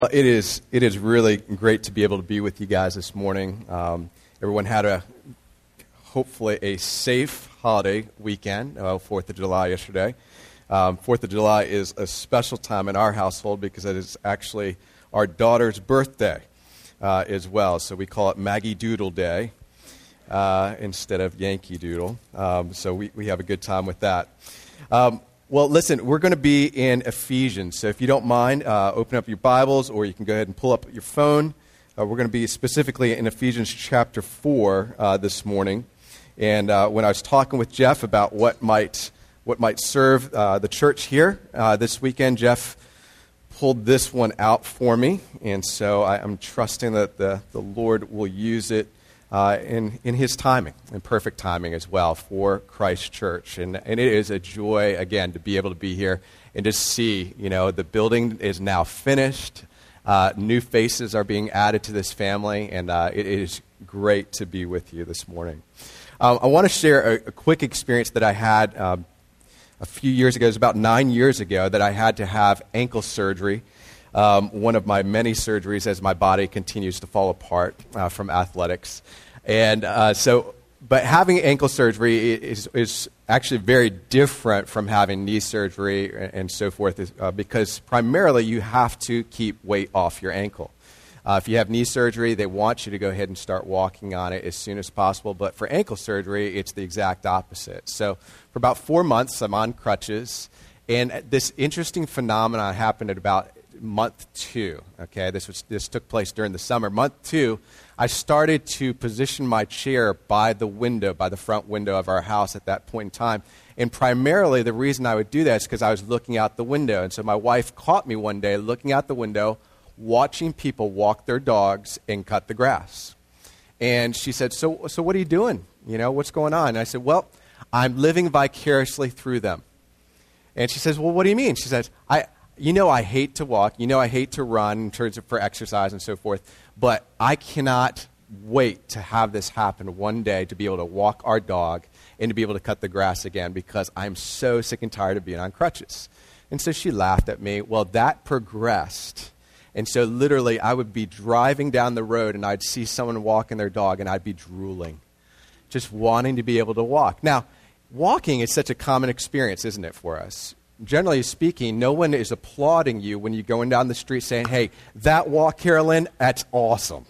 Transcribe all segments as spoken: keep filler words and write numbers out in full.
It is it is really great to be able to be with you guys this morning. Um, everyone had a hopefully a safe holiday weekend, uh, Fourth of July yesterday. Um, Fourth of July is a special time in our household because it is actually our daughter's birthday uh, as well. So we call it Maggie Doodle Day uh, instead of Yankee Doodle. Um, so we, we have a good time with that. Um, Well, listen, we're going to be in Ephesians, so if you don't mind, uh, open up your Bibles, or you can go ahead and pull up your phone. Uh, we're going to be specifically in Ephesians chapter four uh, this morning, and uh, when I was talking with Jeff about what might what might serve uh, the church here uh, this weekend, Jeff pulled this one out for me, and so I, I'm trusting that the, the Lord will use it Uh, in, in his timing, in perfect timing as well for Christ Church. And, and it is a joy, again, to be able to be here and to see, you know, the building is now finished. Uh, new faces are being added to this family, and uh, it is great to be with you this morning. Um, I want to share a, a quick experience that I had um, a few years ago. It was about nine years ago that I had to have ankle surgery. Um, one of my many surgeries as my body continues to fall apart uh, from athletics. And uh, so, but having ankle surgery is, is actually very different from having knee surgery and so forth uh, because primarily you have to keep weight off your ankle. Uh, if you have knee surgery, they want you to go ahead and start walking on it as soon as possible. But for ankle surgery, it's the exact opposite. So for about four months, I'm on crutches. And this interesting phenomenon happened at about month two, okay? This was this took place during the summer. Month two, I started to position my chair by the window, by the front window of our house at that point in time. And primarily the reason I would do that is because I was looking out the window. And so my wife caught me one day looking out the window, watching people walk their dogs and cut the grass. And she said, so, so what are you doing? You know, what's going on? And I said, well, I'm living vicariously through them. And she says, well, what do you mean? She says, I... You know I hate to walk. You know I hate to run in terms of for exercise and so forth. But I cannot wait to have this happen one day, to be able to walk our dog and to be able to cut the grass again, because I'm so sick and tired of being on crutches. And so she laughed at me. Well, that progressed. And so literally I would be driving down the road and I'd see someone walking their dog and I'd be drooling, just wanting to be able to walk. Now, walking is such a common experience, isn't it, for us? Generally speaking, no one is applauding you when you're going down the street saying, hey, that walk, Carolyn, that's awesome.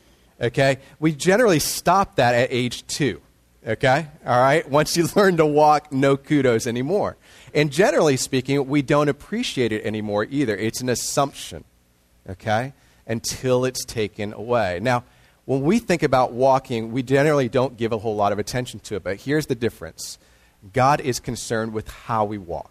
Okay? We generally stop that at age two. Okay? All right? Once you learn to walk, no kudos anymore. And generally speaking, we don't appreciate it anymore either. It's an assumption. Okay? Until it's taken away. Now, when we think about walking, we generally don't give a whole lot of attention to it. But here's the difference. God is concerned with how we walk.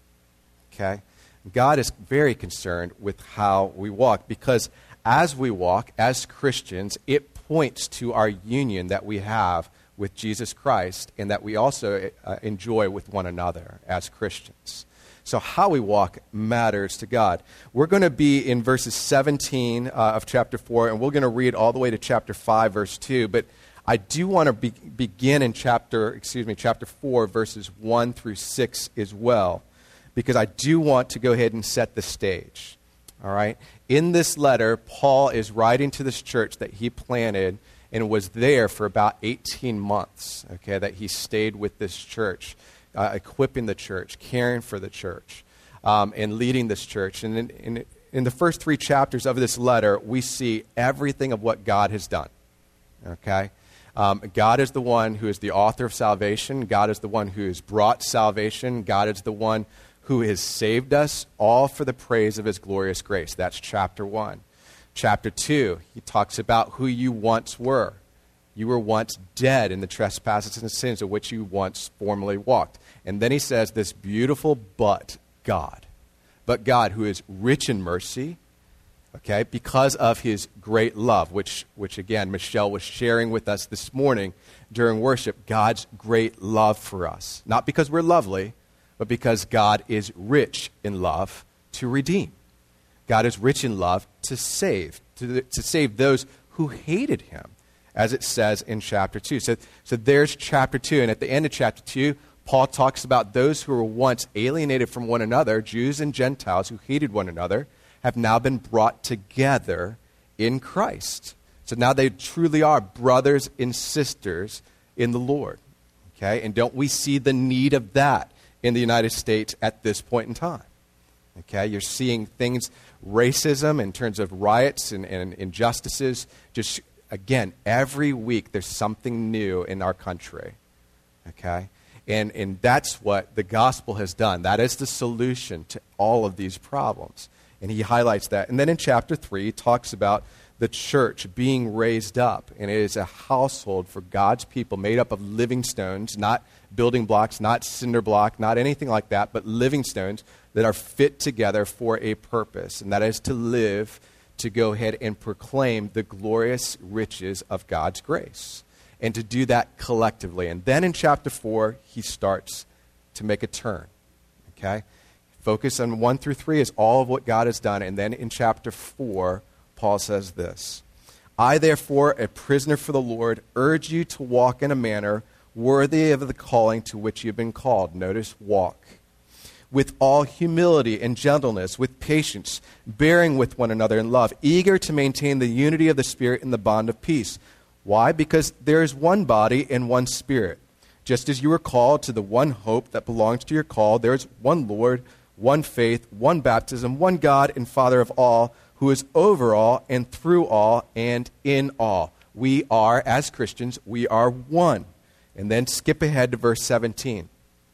Okay? God is very concerned with how we walk, because as we walk, as Christians, it points to our union that we have with Jesus Christ and that we also uh, enjoy with one another as Christians. So how we walk matters to God. We're going to be in verses seventeen uh, of chapter four, and we're going to read all the way to chapter five, verse two. But I do want to be- begin in chapter, excuse me, chapter four, verses one through six as well, because I do want to go ahead and set the stage, all right? In this letter, Paul is writing to this church that he planted and was there for about eighteen months, okay, that he stayed with this church, uh, equipping the church, caring for the church, um, and leading this church. And in, in, in the first three chapters of this letter, we see everything of what God has done, okay? Um, God is the one who is the author of salvation. God is the one who has brought salvation. God is the one who has saved us, all for the praise of his glorious grace. That's chapter one. Chapter two, he talks about who you once were. You were once dead in the trespasses and sins of which you once formerly walked. And then he says this beautiful but God. But God, who is rich in mercy, okay, because of his great love, which, which again, Michelle was sharing with us this morning during worship, God's great love for us. Not because we're lovely, but because God is rich in love to redeem. God is rich in love to save, to, to save those who hated him, as it says in chapter two. So, so there's chapter two, and at the end of chapter two, Paul talks about those who were once alienated from one another, Jews and Gentiles who hated one another, have now been brought together in Christ. So now they truly are brothers and sisters in the Lord. Okay? And don't we see the need of that in the United States at this point in time? Okay? You're seeing things, racism in terms of riots and, and injustices. Just, again, every week there's something new in our country. Okay? And, and that's what the gospel has done. That is the solution to all of these problems. And he highlights that. And then in chapter three, he talks about the church being raised up. And it is a household for God's people made up of living stones, not building blocks, not cinder block, not anything like that, but living stones that are fit together for a purpose. And that is to live, to go ahead and proclaim the glorious riches of God's grace. And to do that collectively. And then in chapter four, he starts to make a turn. Okay? Focus on one through three is all of what God has done. And then in chapter four, Paul says this: I, therefore, a prisoner for the Lord, urge you to walk in a manner worthy of the calling to which you have been called. Notice, walk. With all humility and gentleness, with patience, bearing with one another in love, eager to maintain the unity of the Spirit in the bond of peace. Why? Because there is one body and one Spirit. Just as you were called to the one hope that belongs to your call, there is one Lord, one faith, one baptism, one God and Father of all, who is over all and through all and in all. We are, as Christians, we are one. And then skip ahead to verse seventeen.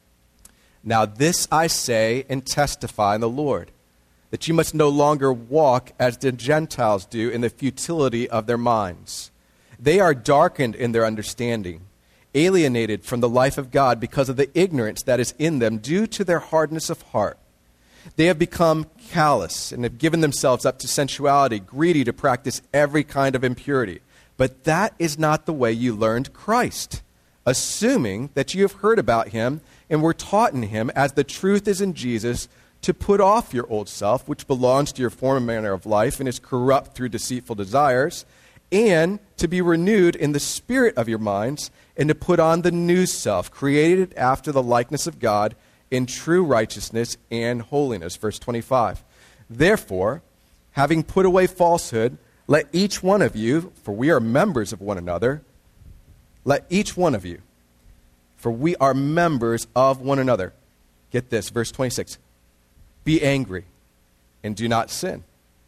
Now this I say and testify in the Lord, that you must no longer walk as the Gentiles do in the futility of their minds. They are darkened in their understanding, alienated from the life of God because of the ignorance that is in them due to their hardness of heart. They have become callous and have given themselves up to sensuality, greedy to practice every kind of impurity. But that is not the way you learned Christ, assuming that you have heard about him and were taught in him, as the truth is in Jesus, to put off your old self, which belongs to your former manner of life and is corrupt through deceitful desires, and to be renewed in the spirit of your minds, and to put on the new self, created after the likeness of God, in true righteousness and holiness. Verse twenty-five. Therefore, having put away falsehood, let each one of you, for we are members of one another, let each one of you, for we are members of one another. Get this, verse twenty-six. Be angry and do not sin.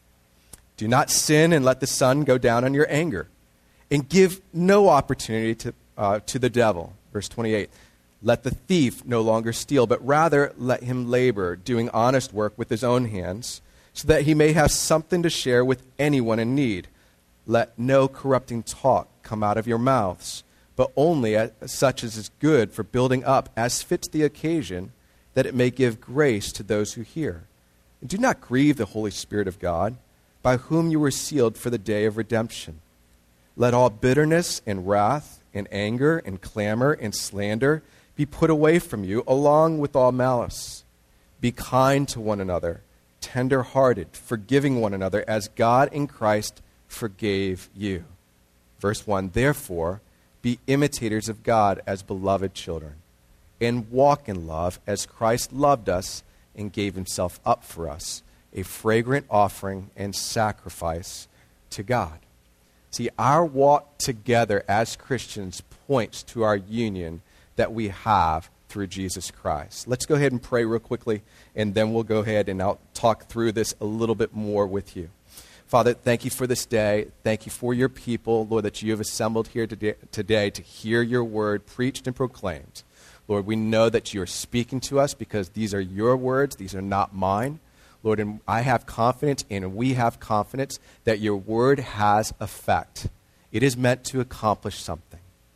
Do not sin and let the sun go down on your anger. And give no opportunity to, uh, to the devil. Verse twenty-eight. Let the thief no longer steal, but rather let him labor, doing honest work with his own hands, so that he may have something to share with anyone in need. Let no corrupting talk come out of your mouths, but only as, such as is good for building up, as fits the occasion, that it may give grace to those who hear. And do not grieve the Holy Spirit of God, by whom you were sealed for the day of redemption. Let all bitterness and wrath and anger and clamor and slander be put away from you, along with all malice. Be kind to one another, tender-hearted, forgiving one another, as God in Christ forgave you. Verse one, therefore, be imitators of God as beloved children, and walk in love as Christ loved us and gave himself up for us, a fragrant offering and sacrifice to God. See, our walk together as Christians points to our union that we have through Jesus Christ. Let's go ahead and pray real quickly, and then we'll go ahead and I'll talk through this a little bit more with you. Father, thank you for this day. Thank you for your people, Lord, that you have assembled here today, today to hear your word preached and proclaimed. Lord, we know that you're speaking to us because these are your words. These are not mine. Lord, and I have confidence, and we have confidence that your word has effect. It is meant to accomplish something.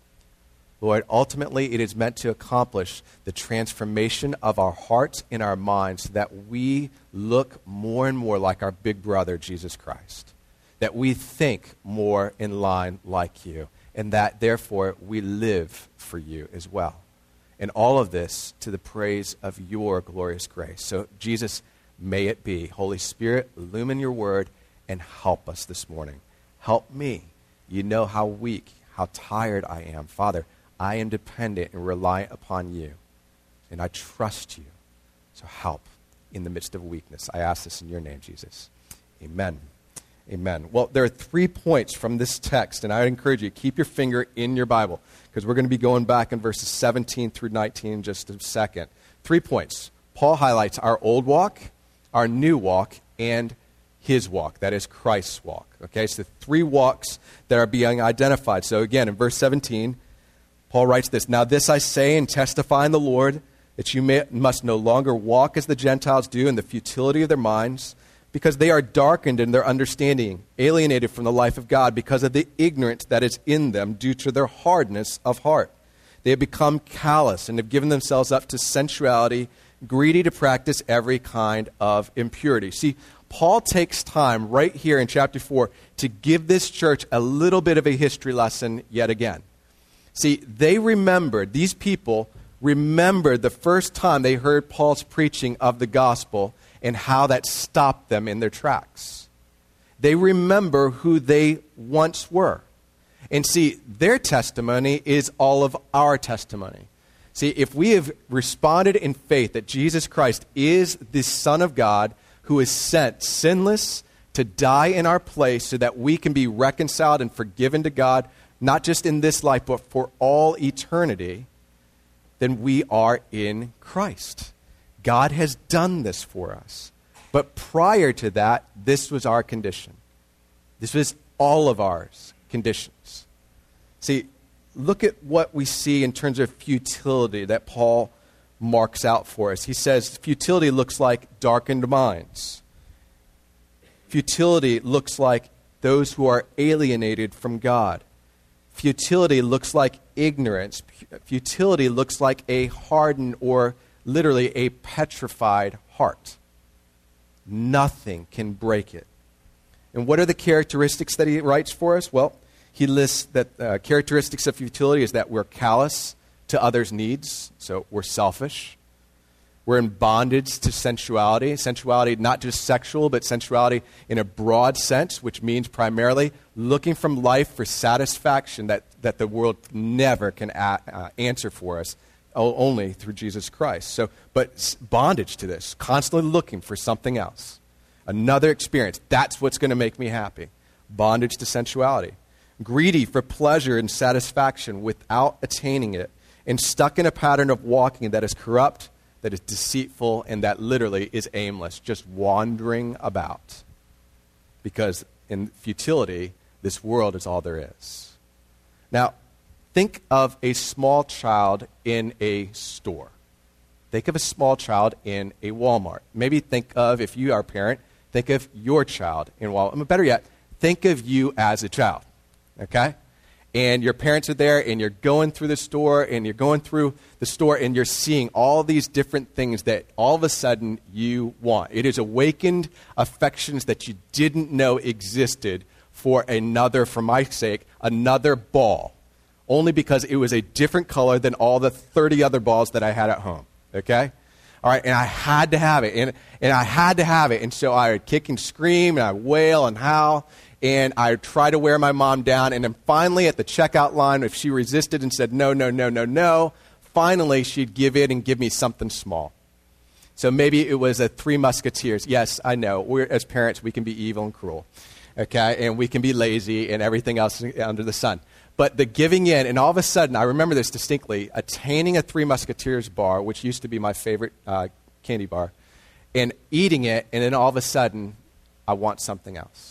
Lord, ultimately, it is meant to accomplish the transformation of our hearts and our minds so that we look more and more like our big brother, Jesus Christ. That we think more in line like you, and that, therefore, we live for you as well. And all of this to the praise of your glorious grace. So, Jesus, may it be. Holy Spirit, illumine your word and help us this morning. Help me. You know how weak, how tired I am. Father, I am dependent and reliant upon you, and I trust you. So help in the midst of weakness. I ask this in your name, Jesus. Amen. Amen. Well, there are three points from this text, and I would encourage you, keep your finger in your Bible, because we're going to be going back in verses seventeen through nineteen in just a second. Three points. Paul highlights our old walk, our new walk, and his walk. That is Christ's walk. Okay, so three walks that are being identified. So again, in verse seventeen, Paul writes this, "Now this I say and testify in the Lord, that you may, must no longer walk as the Gentiles do in the futility of their minds, because they are darkened in their understanding, alienated from the life of God because of the ignorance that is in them due to their hardness of heart. They have become callous and have given themselves up to sensuality, greedy to practice every kind of impurity." See, Paul takes time right here in chapter four to give this church a little bit of a history lesson yet again. See, they remembered, these people remembered the first time they heard Paul's preaching of the gospel and how that stopped them in their tracks. They remember who they once were. And see, their testimony is all of our testimony. See, if we have responded in faith that Jesus Christ is the Son of God who is sent sinless to die in our place so that we can be reconciled and forgiven to God, not just in this life, but for all eternity, then we are in Christ. God has done this for us. But prior to that, this was our condition. This was all of our conditions. See, look at what we see in terms of futility that Paul marks out for us. He says futility looks like darkened minds. Futility looks like those who are alienated from God. Futility looks like ignorance. Futility looks like a hardened or literally a petrified heart. Nothing can break it. And what are the characteristics that he writes for us? Well, he lists that uh, characteristics of futility is that we're callous to others' needs, so we're selfish. We're in bondage to sensuality. Sensuality, not just sexual, but sensuality in a broad sense, which means primarily looking from life for satisfaction that, that the world never can a- uh, answer for us, only through Jesus Christ. So, but bondage to this, constantly looking for something else, another experience. That's what's going to make me happy. Bondage to sensuality. Greedy for pleasure and satisfaction without attaining it, and stuck in a pattern of walking that is corrupt, that is deceitful, and that literally is aimless, just wandering about. Because in futility, this world is all there is. Now, think of a small child in a store. Think of a small child in a Walmart. Maybe think of, if you are a parent, think of your child in Walmart. Better yet, think of you as a child, okay? And your parents are there, and you're going through the store, and you're going through the store, and you're seeing all these different things that all of a sudden you want. It has awakened affections that you didn't know existed for another, for my sake, another ball, only because it was a different color than all the thirty other balls that I had at home, okay? All right, and I had to have it, and, and I had to have it, and so I would kick and scream, and I would wail and howl, and I would try to wear my mom down, and then finally at the checkout line, if she resisted and said, no, no, no, no, no, finally she'd give in and give me something small. So maybe it was a Three Musketeers. Yes, I know, we're, as parents, we can be evil and cruel, okay, and we can be lazy and everything else under the sun. But the giving in, and all of a sudden, I remember this distinctly, attaining a Three Musketeers bar, which used to be my favorite uh, candy bar, and eating it, and then all of a sudden, I want something else.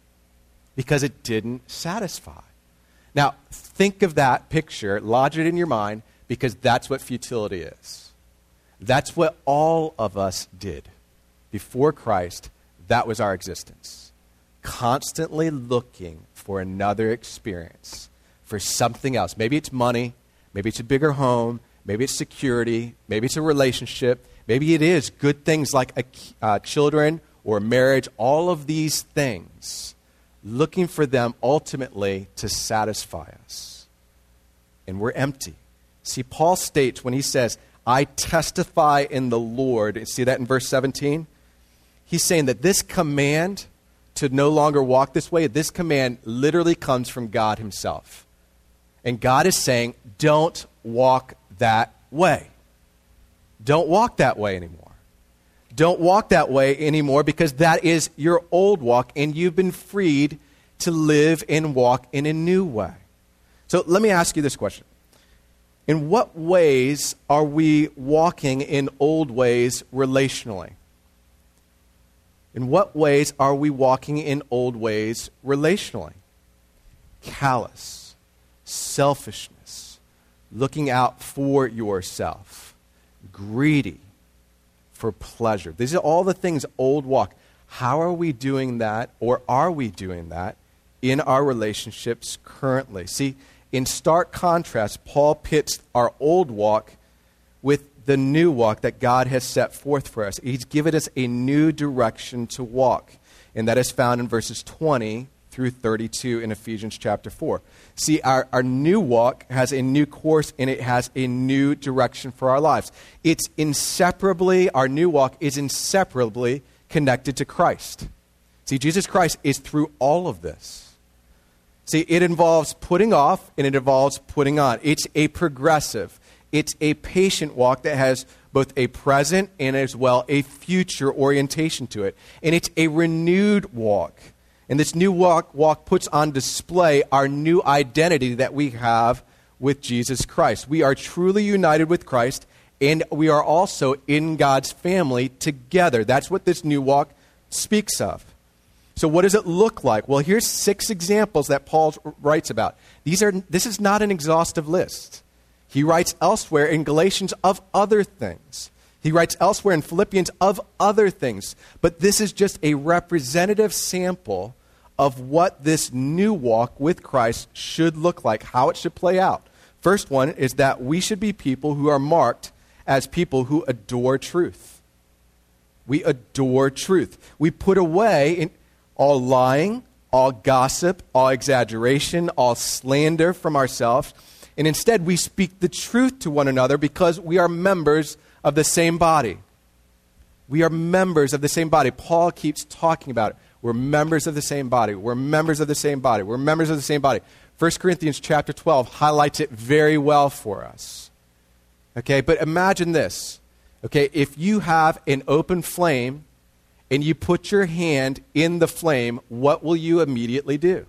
Because it didn't satisfy. Now, think of that picture, lodge it in your mind, because that's what futility is. That's what all of us did. Before Christ, that was our existence. Constantly looking for another experience, for something else. Maybe it's money, maybe it's a bigger home, maybe it's security, maybe it's a relationship, maybe it is good things like a, uh, children or marriage, all of these things. Looking for them ultimately to satisfy us. And we're empty. See, Paul states when he says, I testify in the Lord, and see that in verse seventeen? He's saying that this command to no longer walk this way, this command literally comes from God himself. And God is saying, don't walk that way. Don't walk that way anymore. Don't walk that way anymore because that is your old walk and you've been freed to live and walk in a new way. So let me ask you this question. In what ways are we walking in old ways relationally? In what ways are we walking in old ways relationally? Callous, selfishness, looking out for yourself, greedy for pleasure. These are all the things old walk. How are we doing that, or are we doing that in our relationships currently? See, in stark contrast, Paul pits our old walk with the new walk that God has set forth for us. He's given us a new direction to walk, and that is found in verses twenty through thirty-two in Ephesians chapter four. See, our, our new walk has a new course, and it has a new direction for our lives. It's inseparably, our new walk is inseparably connected to Christ. See, Jesus Christ is through all of this. See, it involves putting off, and it involves putting on. It's a progressive, it's a patient walk that has both a present and as well a future orientation to it. And it's a renewed walk. And this new walk, walk puts on display our new identity that we have with Jesus Christ. We are truly united with Christ, and we are also in God's family together. That's what this new walk speaks of. So what does it look like? Well, here's six examples that Paul writes about. These are, this is not an exhaustive list. He writes elsewhere in Galatians of other things. He writes elsewhere in Philippians of other things. But this is just a representative sample of what this new walk with Christ should look like, how it should play out. First one is that we should be people who are marked as people who adore truth. We adore truth. We put away in all lying, all gossip, all exaggeration, all slander from ourselves. And instead, we speak the truth to one another because we are members of the same body. We are members of the same body. Paul keeps talking about it. We're members of the same body. We're members of the same body. We're members of the same body. First Corinthians chapter twelve highlights it very well for us. Okay, but imagine this. Okay, if you have an open flame and you put your hand in the flame, what will you immediately do?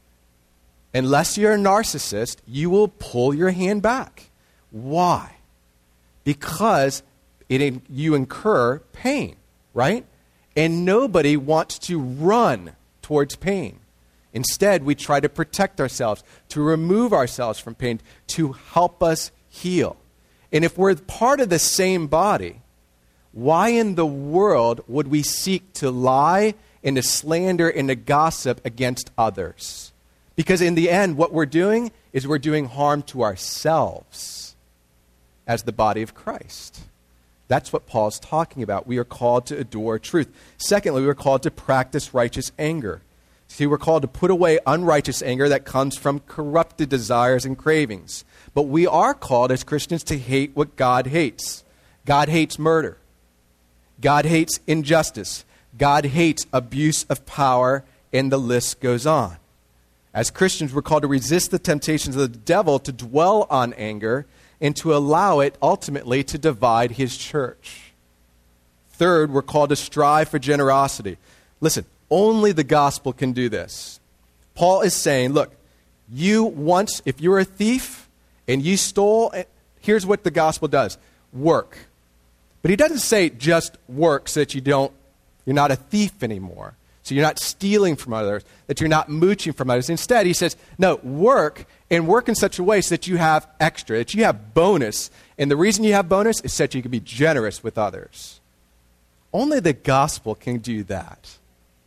Unless you're a narcissist, you will pull your hand back. Why? Because it, you incur pain, right? And nobody wants to run towards pain. Instead, we try to protect ourselves, to remove ourselves from pain, to help us heal. And if we're part of the same body, why in the world would we seek to lie and to slander and to gossip against others? Because in the end, what we're doing is we're doing harm to ourselves as the body of Christ. That's what Paul's talking about. We are called to adore truth. Secondly, we are called to practice righteous anger. See, we're called to put away unrighteous anger that comes from corrupted desires and cravings. But we are called as Christians to hate what God hates. God hates murder. God hates injustice. God hates abuse of power, and the list goes on. As Christians, we're called to resist the temptations of the devil to dwell on anger and to allow it ultimately to divide his church. Third, we're called to strive for generosity. Listen, only the gospel can do this. Paul is saying, look, you once, if you're a thief and you stole, here's what the gospel does. Work. But he doesn't say just work so that you don't, you're not a thief anymore. So you're not stealing from others, that you're not mooching from others. Instead, he says, no, work, and work in such a way so that you have extra, that you have bonus. And the reason you have bonus is so that you can be generous with others. Only the gospel can do that.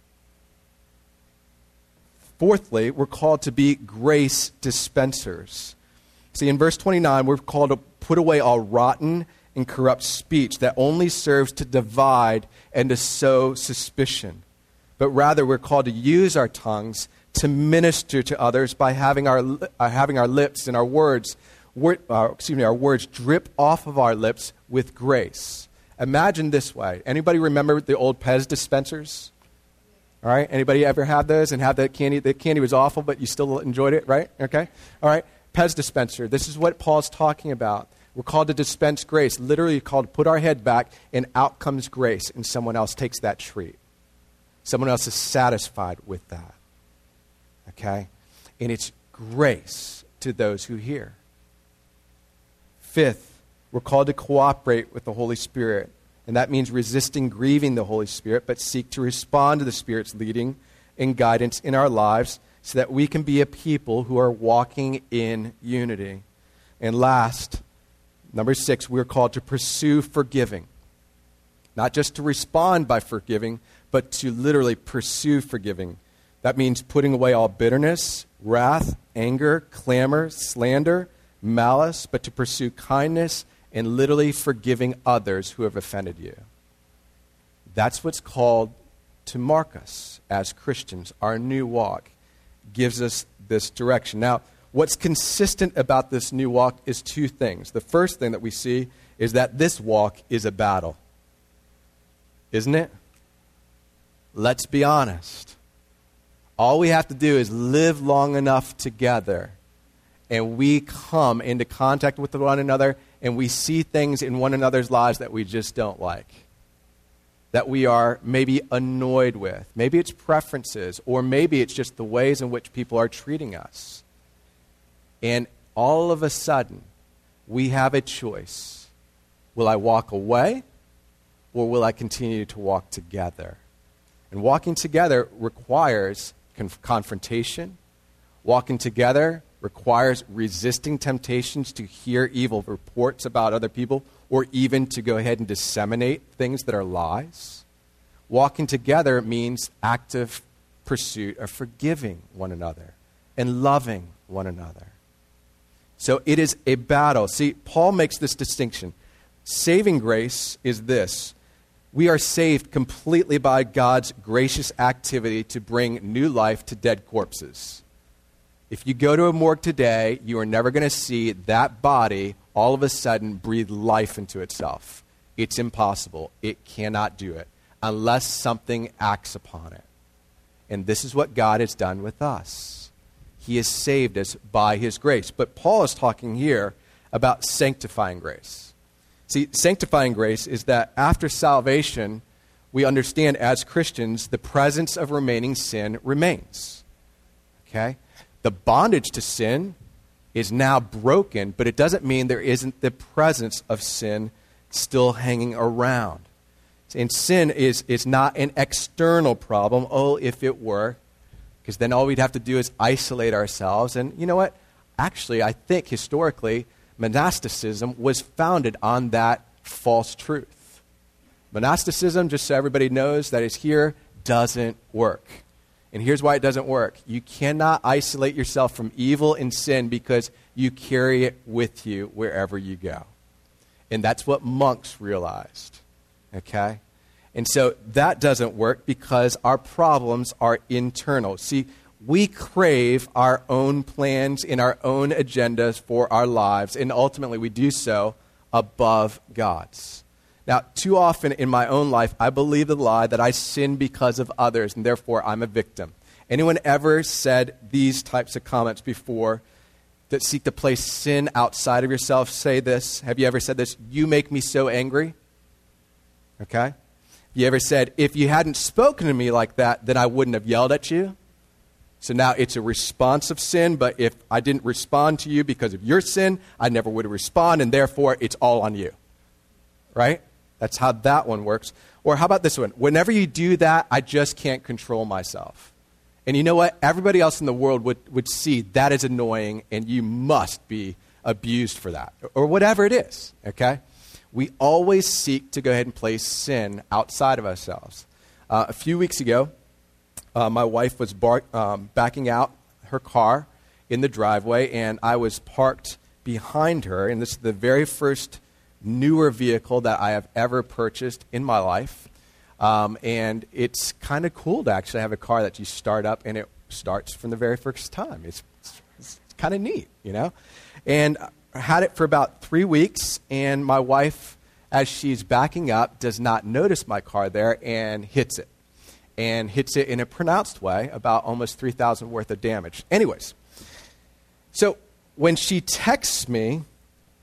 Fourthly, we're called to be grace dispensers. See, in verse twenty-nine, we're called to put away all rotten and corrupt speech that only serves to divide and to sow suspicion. But rather, we're called to use our tongues to minister to others by having our uh, having our lips and our words, word, uh, excuse me, our words drip off of our lips with grace. Imagine this way. Anybody remember the old Pez dispensers? All right. Anybody ever had those and have that candy? The candy was awful, but you still enjoyed it, right? Okay. All right. Pez dispenser. This is what Paul's talking about. We're called to dispense grace, literally called to put our head back, and out comes grace, and someone else takes that treat. Someone else is satisfied with that. Okay? And it's grace to those who hear. Fifth, we're called to cooperate with the Holy Spirit. And that means resisting grieving the Holy Spirit, but seek to respond to the Spirit's leading and guidance in our lives so that we can be a people who are walking in unity. And last, number six, we're called to pursue forgiving. Not just to respond by forgiving, but to literally pursue forgiving. That means putting away all bitterness, wrath, anger, clamor, slander, malice, but to pursue kindness and literally forgiving others who have offended you. That's what's called to mark us as Christians. Our new walk gives us this direction. Now, what's consistent about this new walk is two things. The first thing that we see is that this walk is a battle. Isn't it? Let's be honest. All we have to do is live long enough together, and we come into contact with one another, and we see things in one another's lives that we just don't like, that we are maybe annoyed with. Maybe it's preferences, or maybe it's just the ways in which people are treating us. And all of a sudden, we have a choice. Will I walk away, or will I continue to walk together? And walking together requires conf- confrontation. Walking together requires resisting temptations to hear evil reports about other people, or even to go ahead and disseminate things that are lies. Walking together means active pursuit of forgiving one another and loving one another. So it is a battle. See, Paul makes this distinction. Saving grace is this. We are saved completely by God's gracious activity to bring new life to dead corpses. If you go to a morgue today, you are never going to see that body all of a sudden breathe life into itself. It's impossible. It cannot do it unless something acts upon it. And this is what God has done with us. He has saved us by his grace. But Paul is talking here about sanctifying grace. See, sanctifying grace is that after salvation, we understand as Christians the presence of remaining sin remains. Okay? The bondage to sin is now broken, but it doesn't mean there isn't the presence of sin still hanging around. And sin is, is not an external problem. Oh, if it were, because then all we'd have to do is isolate ourselves. And you know what? Actually, I think historically, monasticism was founded on that false truth. Monasticism, just so everybody knows that is here, doesn't work. And here's why it doesn't work. You cannot isolate yourself from evil and sin because you carry it with you wherever you go. And that's what monks realized. Okay? And so that doesn't work because our problems are internal. See, we crave our own plans and our own agendas for our lives, and ultimately we do so above God's. Now, too often in my own life, I believe the lie that I sin because of others, and therefore I'm a victim. Anyone ever said these types of comments before that seek to place sin outside of yourself? Say this. Have you ever said this? You make me so angry. Okay? You ever said, if you hadn't spoken to me like that, then I wouldn't have yelled at you? So now it's a response of sin, but if I didn't respond to you because of your sin, I never would respond, and therefore it's all on you. Right? That's how that one works. Or how about this one? Whenever you do that, I just can't control myself. And you know what? Everybody else in the world would, would see that is annoying, and you must be abused for that. Or whatever it is, okay? We always seek to go ahead and place sin outside of ourselves. Uh, a few weeks ago, uh, my wife was bar- um, backing out her car in the driveway, and I was parked behind her, and this is the very first newer vehicle that I have ever purchased in my life. Um, and it's kind of cool to actually have a car that you start up and it starts from the very first time. It's, it's, it's kind of neat, you know? And I had it for about three weeks, and my wife, as she's backing up, does not notice my car there and hits it. And hits it in a pronounced way, about almost three thousand dollars worth of damage. Anyways, so when she texts me,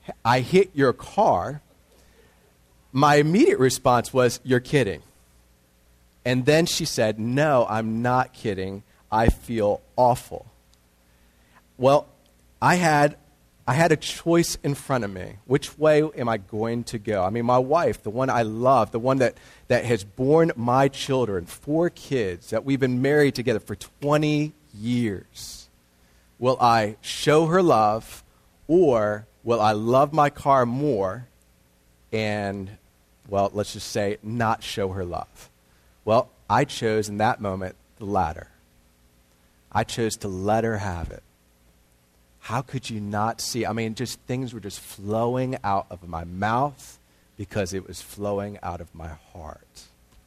I hit your car, my immediate response was, you're kidding. And then she said, no, I'm not kidding. I feel awful. Well, I had I had a choice in front of me. Which way am I going to go? I mean, my wife, the one I love, the one that, that has borne my children, four kids, that we've been married together for twenty years. Will I show her love, or will I love my car more and, well, let's just say, not show her love? Well, I chose in that moment the latter. I chose to let her have it. How could you not see? I mean, just things were just flowing out of my mouth because it was flowing out of my heart.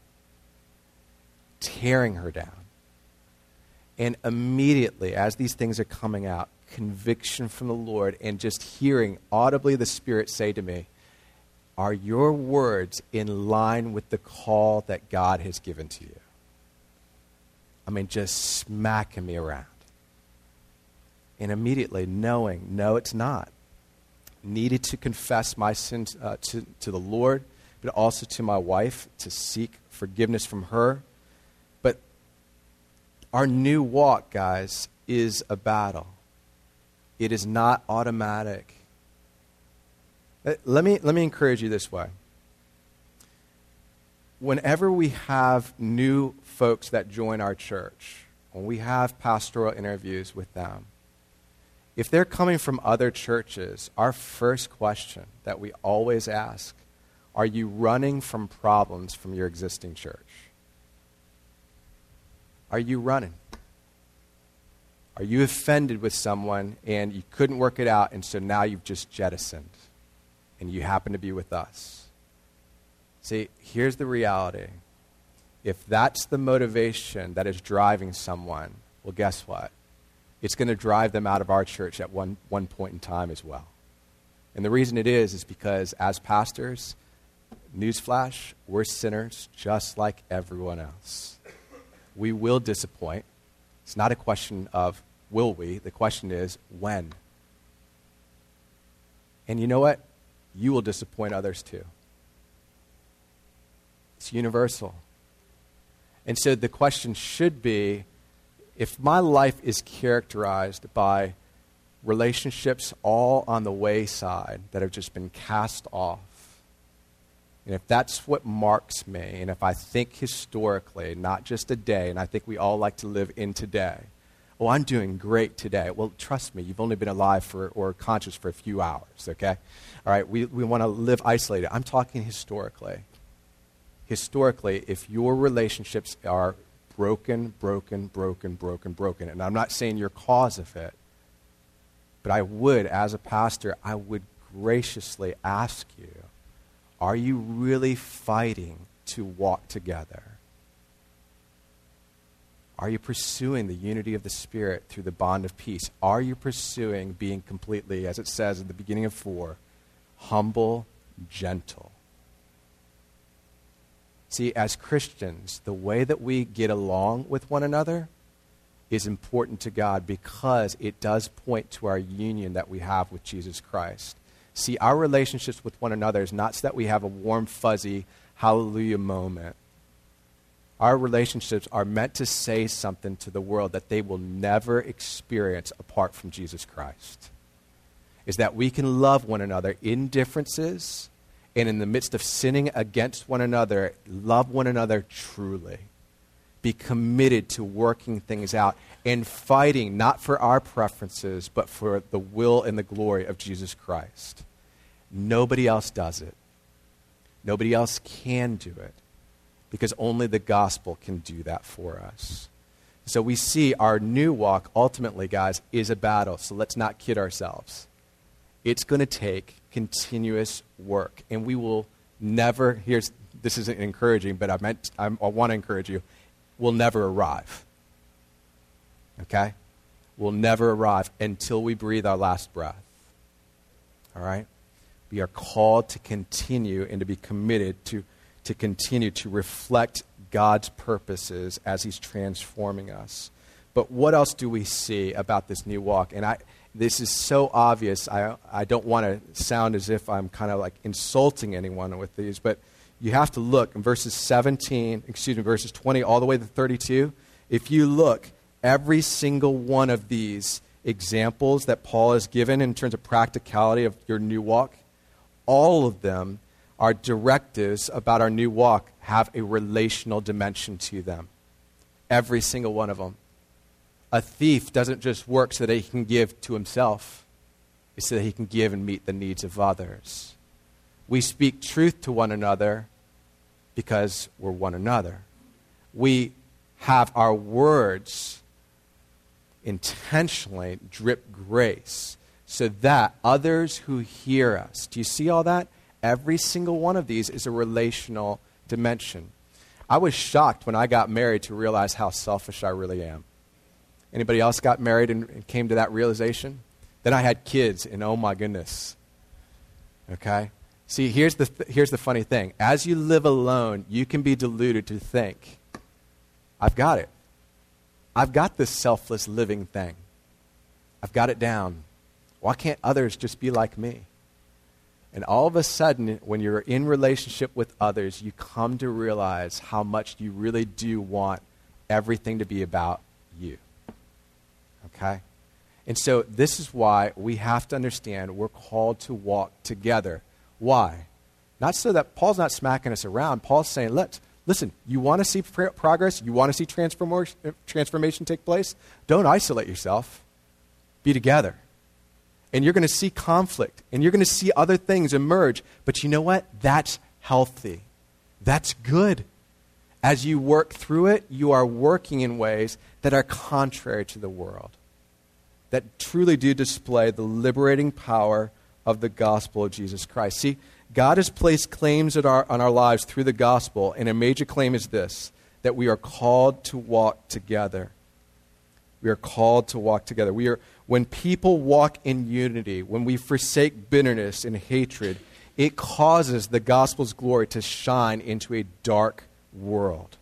Tearing her down. And immediately, as these things are coming out, conviction from the Lord and just hearing audibly the Spirit say to me, are your words in line with the call that God has given to you? I mean, just smacking me around. And immediately knowing, no, it's not. Needed to confess my sins uh, to, to the Lord, but also to my wife, to seek forgiveness from her. But our new walk, guys, is a battle. It is not automatic. Let me, let me encourage you this way. Whenever we have new folks that join our church, when we have pastoral interviews with them, if they're coming from other churches, our first question that we always ask, are you running from problems from your existing church? Are you running? Are you offended with someone and you couldn't work it out, and so now you've just jettisoned and you happen to be with us? See, here's the reality. If that's the motivation that is driving someone, well, guess what? It's going to drive them out of our church at one, one point in time as well. And the reason it is is because as pastors, newsflash, we're sinners just like everyone else. We will disappoint. It's not a question of will we. The question is when. And you know what? You will disappoint others too. It's universal. And so the question should be, if my life is characterized by relationships all on the wayside that have just been cast off, and if that's what marks me, and if I think historically, not just a day, and I think we all like to live in today, oh, I'm doing great today. Well, trust me, you've only been alive for or conscious for a few hours, okay? All right, we, we want to live isolated. I'm talking historically. Historically, if your relationships are broken, broken, broken, broken, broken, and I'm not saying you're cause of it, but I would, as a pastor, I would graciously ask you, are you really fighting to walk together? Are you pursuing the unity of the Spirit through the bond of peace? Are you pursuing being completely, as it says at the beginning of four, humble, gentle? See, as Christians, the way that we get along with one another is important to God because it does point to our union that we have with Jesus Christ. See, our relationships with one another is not so that we have a warm, fuzzy, hallelujah moment. Our relationships are meant to say something to the world that they will never experience apart from Jesus Christ. Is that we can love one another in differences, and in the midst of sinning against one another, love one another truly. Be committed to working things out and fighting not for our preferences, but for the will and the glory of Jesus Christ. Nobody else does it. Nobody else can do it because only the gospel can do that for us. So we see our new walk, ultimately, guys, is a battle. So let's not kid ourselves. It's going to take continuous work, and we will never, here's, this isn't encouraging, but I meant, I, I want to encourage you, we'll never arrive. Okay? We'll never arrive until we breathe our last breath. All right? We are called to continue and to be committed to, to continue to reflect God's purposes as he's transforming us. But what else do we see about this new walk? And I, this is so obvious. I, I don't want to sound as if I'm kind of like insulting anyone with these, but you have to look in verses seventeen, excuse me, verses twenty all the way to thirty-two. If you look, every single one of these examples that Paul has given in terms of practicality of your new walk, all of them are directives about our new walk, have a relational dimension to them. Every single one of them. A thief doesn't just work so that he can give to himself. It's so that he can give and meet the needs of others. We speak truth to one another because we're one another. We have our words intentionally drip grace so that others who hear us, do you see all that? Every single one of these is a relational dimension. I was shocked when I got married to realize how selfish I really am. Anybody else got married and, and came to that realization? Then I had kids, and oh my goodness. Okay? See, here's the th- here's the funny thing. As you live alone, you can be deluded to think, I've got it. I've got this selfless living thing. I've got it down. Why can't others just be like me? And all of a sudden, when you're in relationship with others, you come to realize how much you really do want everything to be about you. Okay? And so this is why we have to understand we're called to walk together. Why? Not so that Paul's not smacking us around. Paul's saying, let's, listen, you want to see pr- progress? You want to see transformation, transformation take place? Don't isolate yourself. Be together. And you're going to see conflict, and you're going to see other things emerge. But you know what? That's healthy. That's good. As you work through it, you are working in ways that are contrary to the world, that truly do display the liberating power of the gospel of Jesus Christ. See, God has placed claims at our, on our lives through the gospel, and a major claim is this, that we are called to walk together. We are called to walk together. We are, when people walk in unity, when we forsake bitterness and hatred, it causes the gospel's glory to shine into a dark world.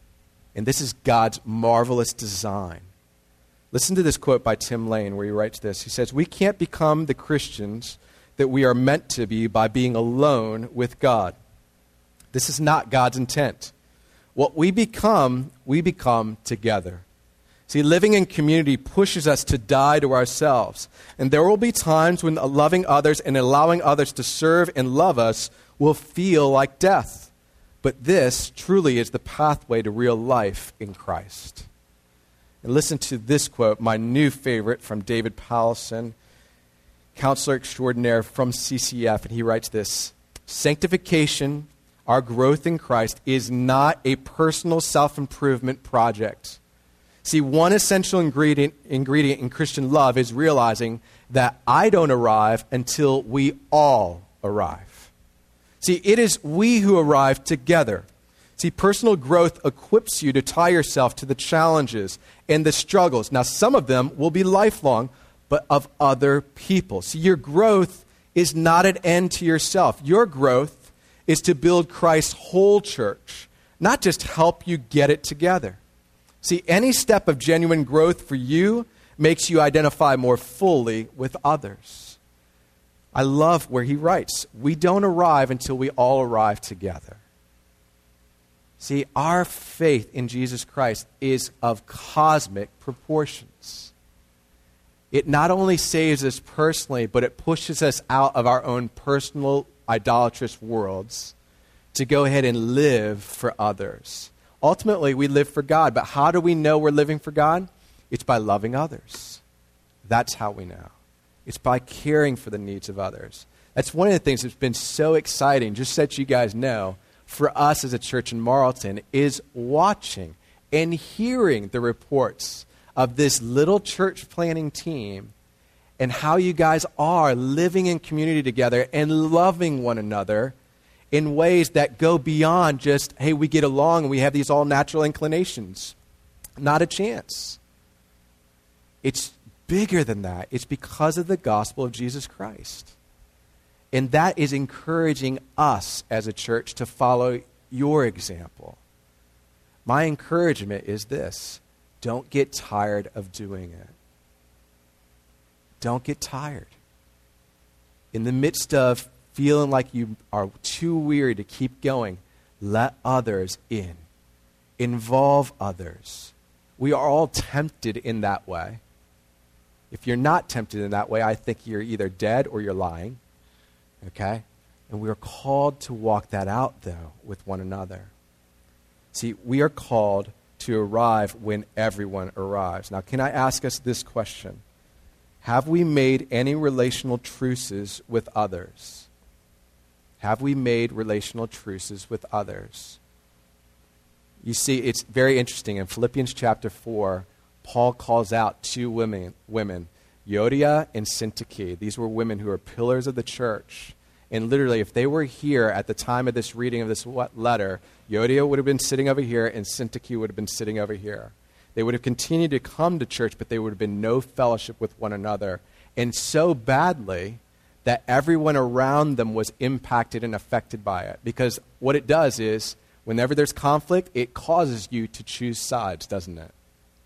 And this is God's marvelous design. Listen to this quote by Tim Lane where he writes this. He says, "We can't become the Christians that we are meant to be by being alone with God. This is not God's intent. What we become, we become together. See, living in community pushes us to die to ourselves. And there will be times when loving others and allowing others to serve and love us will feel like death. But this truly is the pathway to real life in Christ." And listen to this quote, my new favorite, from David Powlison, counselor extraordinaire from C C F. And he writes this, "Sanctification, our growth in Christ, is not a personal self-improvement project. See, one essential ingredient, ingredient in Christian love is realizing that I don't arrive until we all arrive. See, it is we who arrive together. See, personal growth equips you to tie yourself to the challenges and the struggles. Now, some of them will be lifelong, but of other people. See, your growth is not an end to yourself. Your growth is to build Christ's whole church, not just help you get it together. See, any step of genuine growth for you makes you identify more fully with others. I love where he writes, we don't arrive until we all arrive together. See, our faith in Jesus Christ is of cosmic proportions. It not only saves us personally, but it pushes us out of our own personal idolatrous worlds to go ahead and live for others. Ultimately, we live for God, but how do we know we're living for God? It's by loving others. That's how we know. It's by caring for the needs of others. That's one of the things that's been so exciting, just so that you guys know, for us as a church in Marlton, is watching and hearing the reports of this little church planning team and how you guys are living in community together and loving one another in ways that go beyond just, hey, we get along and we have these all natural inclinations. Not a chance. It's bigger than that. It's because of the gospel of Jesus Christ. And that is encouraging us as a church to follow your example. My encouragement is this: don't get tired of doing it. Don't get tired. In the midst of feeling like you are too weary to keep going, let others in. Involve others. We are all tempted in that way. If you're not tempted in that way, I think you're either dead or you're lying. Okay? And we are called to walk that out, though, with one another. See, we are called to arrive when everyone arrives. Now, can I ask us this question? Have we made any relational truces with others? Have we made relational truces with others? You see, it's very interesting. In Philippians chapter four, Paul calls out two women, women, Euodia and Syntyche. These were women who were pillars of the church. And literally, if they were here at the time of this reading of this letter, Euodia would have been sitting over here and Syntyche would have been sitting over here. They would have continued to come to church, but there would have been no fellowship with one another. And so badly that everyone around them was impacted and affected by it. Because what it does is, whenever there's conflict, it causes you to choose sides, doesn't it?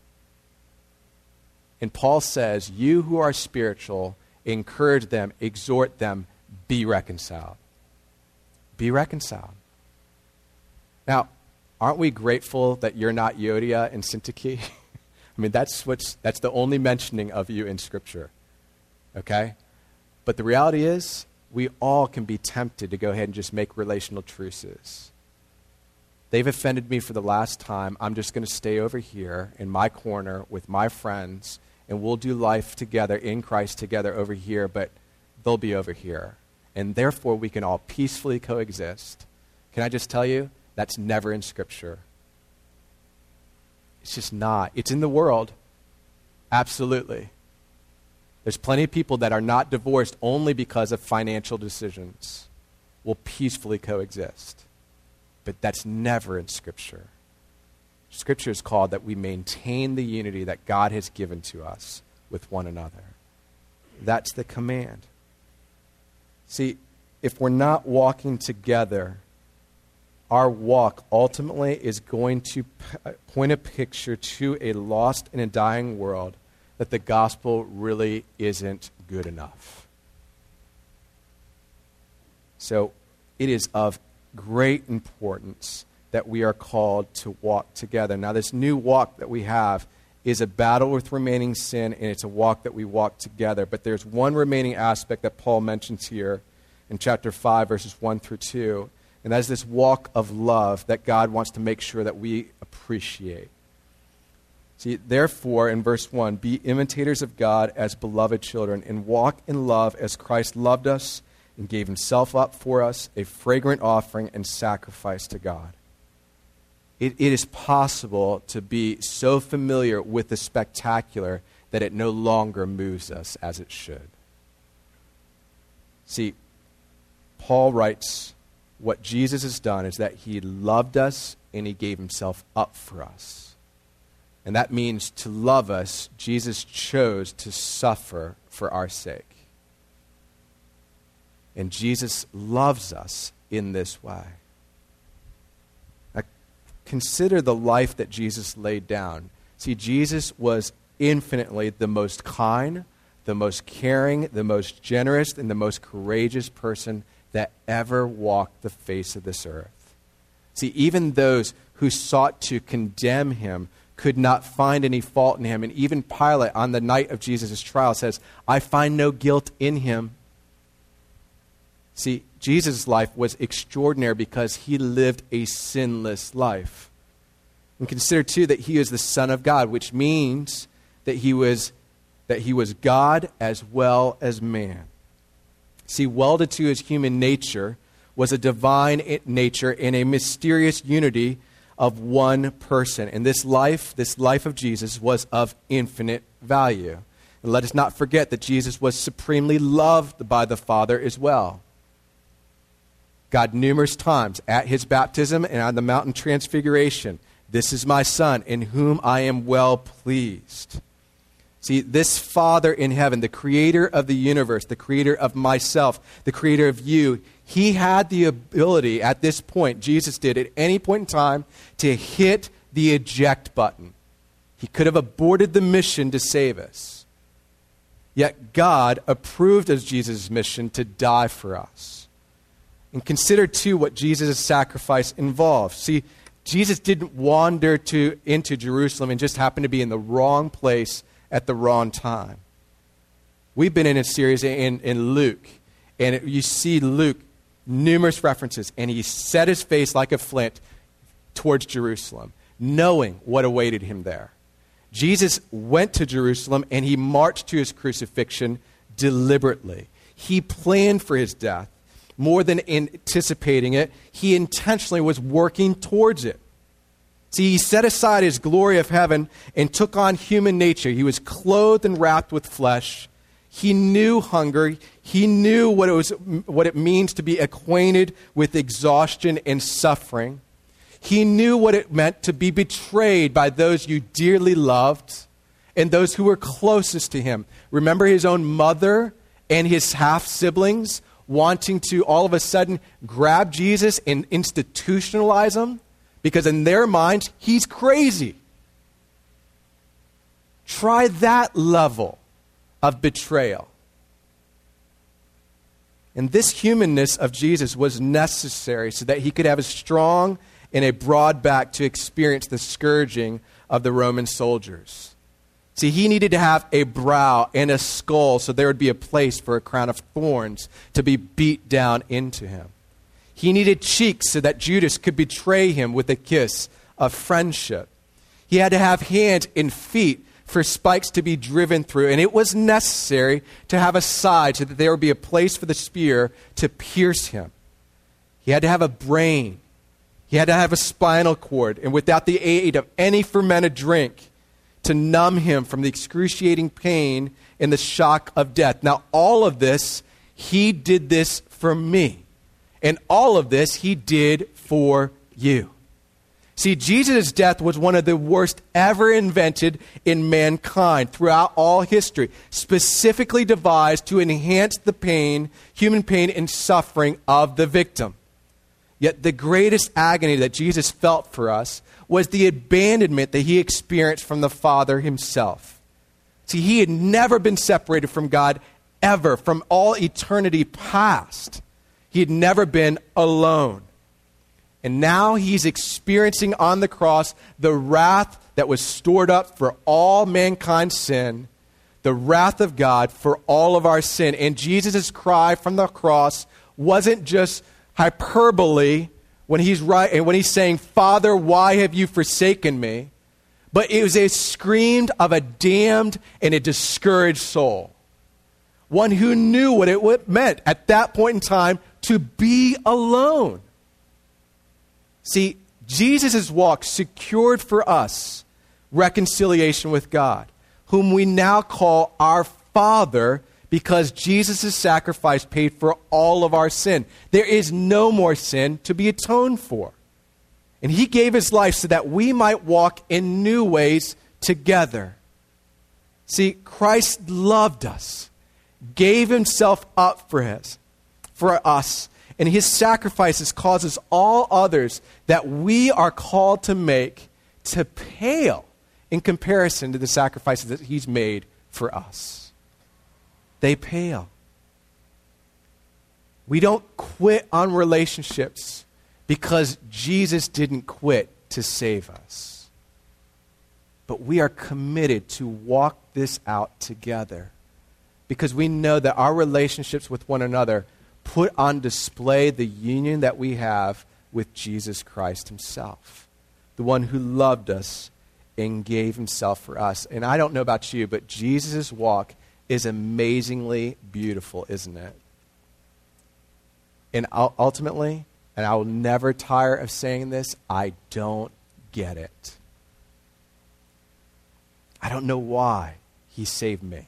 And Paul says, you who are spiritual, encourage them, exhort them, be reconciled. Be reconciled. Now, aren't we grateful that you're not Euodia and Syntyche? I mean, that's what's that's the only mentioning of you in Scripture. Okay? But the reality is, we all can be tempted to go ahead and just make relational truces. They've offended me for the last time. I'm just going to stay over here in my corner with my friends, and we'll do life together in Christ together over here, but they'll be over here. And therefore, we can all peacefully coexist. Can I just tell you, that's never in Scripture. It's just not. It's in the world. Absolutely. There's plenty of people that are not divorced only because of financial decisions. Will peacefully coexist. But that's never in Scripture. Scripture is called that we maintain the unity that God has given to us with one another. That's the command. See, if we're not walking together, our walk ultimately is going to p- point a picture to a lost and a dying world that the gospel really isn't good enough. So it is of great importance that we are called to walk together. Now, this new walk that we have is a battle with remaining sin, and it's a walk that we walk together. But there's one remaining aspect that Paul mentions here in chapter five, verses one through two, and that is this walk of love that God wants to make sure that we appreciate. See, therefore, in verse one, be imitators of God as beloved children, and walk in love as Christ loved us and gave himself up for us, a fragrant offering and sacrifice to God. It, it is possible to be so familiar with the spectacular that it no longer moves us as it should. See, Paul writes, what Jesus has done is that he loved us and he gave himself up for us. And that means to love us, Jesus chose to suffer for our sake. And Jesus loves us in this way. Now, consider the life that Jesus laid down. See, Jesus was infinitely the most kind, the most caring, the most generous, and the most courageous person that ever walked the face of this earth. See, even those who sought to condemn him could not find any fault in him. And even Pilate, on the night of Jesus' trial, says, I find no guilt in him. See, Jesus' life was extraordinary because he lived a sinless life. And consider, too, that he is the Son of God, which means that he was, that he was God as well as man. See, welded to his human nature was a divine nature in a mysterious unity of one person. And this life, this life of Jesus, was of infinite value. And let us not forget that Jesus was supremely loved by the Father as well. God numerous times at his baptism and on the mountain transfiguration, this is my Son in whom I am well pleased. See, this Father in heaven, the creator of the universe, the creator of myself, the creator of you, he had the ability at this point, Jesus did at any point in time, to hit the eject button. He could have aborted the mission to save us. Yet God approved of Jesus' mission to die for us. And consider, too, what Jesus' sacrifice involved. See, Jesus didn't wander to, into Jerusalem and just happen to be in the wrong place at the wrong time. We've been in a series in, in Luke, and it, you see Luke, numerous references, and he set his face like a flint towards Jerusalem, knowing what awaited him there. Jesus went to Jerusalem, and he marched to his crucifixion deliberately. He planned for his death. More than anticipating it, he intentionally was working towards it. See, he set aside his glory of heaven and took on human nature. He was clothed and wrapped with flesh. He knew hunger. He knew what it was, what it means to be acquainted with exhaustion and suffering. He knew what it meant to be betrayed by those you dearly loved and those who were closest to him. Remember his own mother and his half-siblings wanting to all of a sudden grab Jesus and institutionalize him because in their minds, he's crazy. Try that level of betrayal. And this humanness of Jesus was necessary so that he could have a strong and a broad back to experience the scourging of the Roman soldiers. See, he needed to have a brow and a skull so there would be a place for a crown of thorns to be beat down into him. He needed cheeks so that Judas could betray him with a kiss of friendship. He had to have hands and feet for spikes to be driven through, and it was necessary to have a side so that there would be a place for the spear to pierce him. He had to have a brain. He had to have a spinal cord, and without the aid of any fermented drink, to numb him from the excruciating pain and the shock of death. Now, all of this, he did this for me. And all of this, he did for you. See, Jesus' death was one of the worst ever invented in mankind throughout all history, specifically devised to enhance the pain, human pain and suffering of the victim. Yet the greatest agony that Jesus felt for us was the abandonment that he experienced from the Father himself. See, he had never been separated from God ever, from all eternity past. He had never been alone. And now he's experiencing on the cross the wrath that was stored up for all mankind's sin, the wrath of God for all of our sin. And Jesus' cry from the cross wasn't just hyperbole when he's right and when he's saying, "Father, why have you forsaken me?" But it was a scream of a damned and a discouraged soul. One who knew what it meant at that point in time to be alone. See, Jesus' walk secured for us reconciliation with God, whom we now call our Father, because Jesus' sacrifice paid for all of our sin. There is no more sin to be atoned for. And he gave his life so that we might walk in new ways together. See, Christ loved us, gave himself up for us, for us, and his sacrifices causes all others that we are called to make to pale in comparison to the sacrifices that he's made for us. They pale. We don't quit on relationships because Jesus didn't quit to save us. But we are committed to walk this out together because we know that our relationships with one another put on display the union that we have with Jesus Christ himself, the one who loved us and gave himself for us. And I don't know about you, but Jesus' walk is amazingly beautiful, isn't it? And ultimately, and I will never tire of saying this, I don't get it. I don't know why he saved me.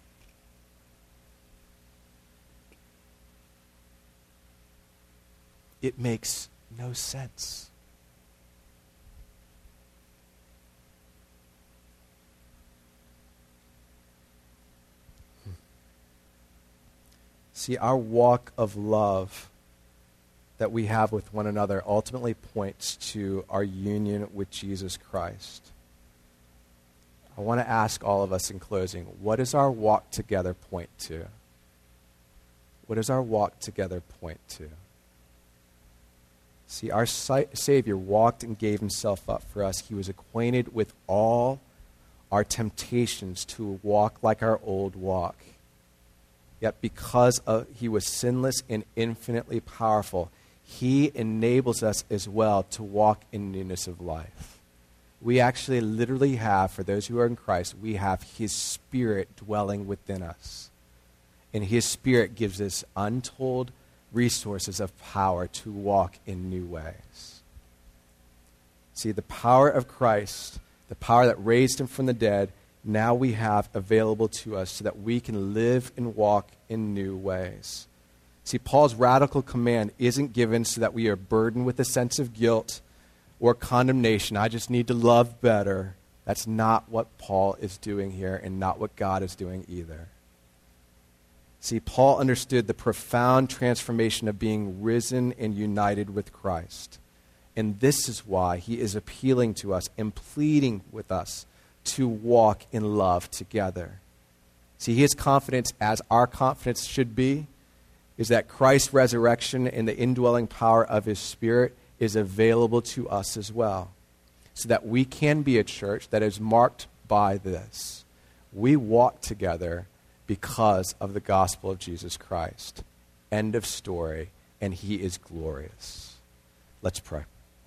It makes no sense. Hmm. See, our walk of love that we have with one another ultimately points to our union with Jesus Christ. I want to ask all of us in closing, what does our walk together point to? What does our walk together point to? See, our Savior walked and gave himself up for us. He was acquainted with all our temptations to walk like our old walk. Yet because of, he was sinless and infinitely powerful, he enables us as well to walk in newness of life. We actually literally have, for those who are in Christ, we have his Spirit dwelling within us. And his Spirit gives us untold resources of power to walk in new ways. See, the power of Christ, the power that raised him from the dead, now we have available to us so that we can live and walk in new ways. See, Paul's radical command isn't given so that we are burdened with a sense of guilt or condemnation. I just need to love better. That's not what Paul is doing here, and not what God is doing either. See, Paul understood the profound transformation of being risen and united with Christ. And this is why he is appealing to us and pleading with us to walk in love together. See, his confidence, as our confidence should be, is that Christ's resurrection and the indwelling power of his Spirit is available to us as well, so that we can be a church that is marked by this. We walk together because of the gospel of Jesus Christ. End of story, and he is glorious. Let's pray.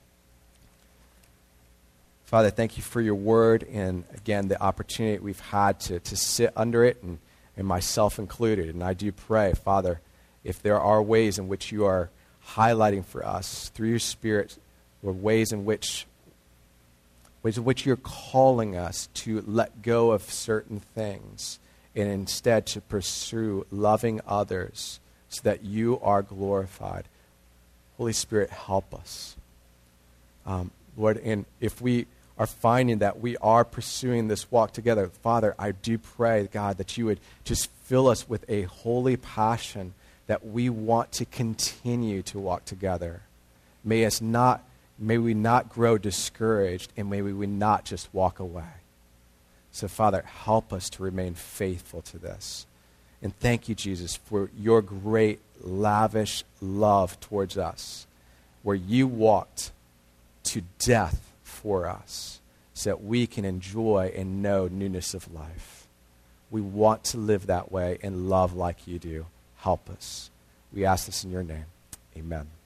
Father, thank you for your word, and again, the opportunity we've had to, to sit under it, and, and myself included. And I do pray, Father, if there are ways in which you are highlighting for us through your Spirit, or ways in which ways in which you're calling us to let go of certain things and instead to pursue loving others so that you are glorified. Holy Spirit, help us. Um, Lord, and if we are finding that we are pursuing this walk together, Father, I do pray, God, that you would just fill us with a holy passion that we want to continue to walk together. May us not, may we not grow discouraged, and may we not just walk away. So, Father, help us to remain faithful to this. And thank you, Jesus, for your great, lavish love towards us, where you walked to death for us so that we can enjoy and know newness of life. We want to live that way and love like you do. Help us. We ask this in your name. Amen.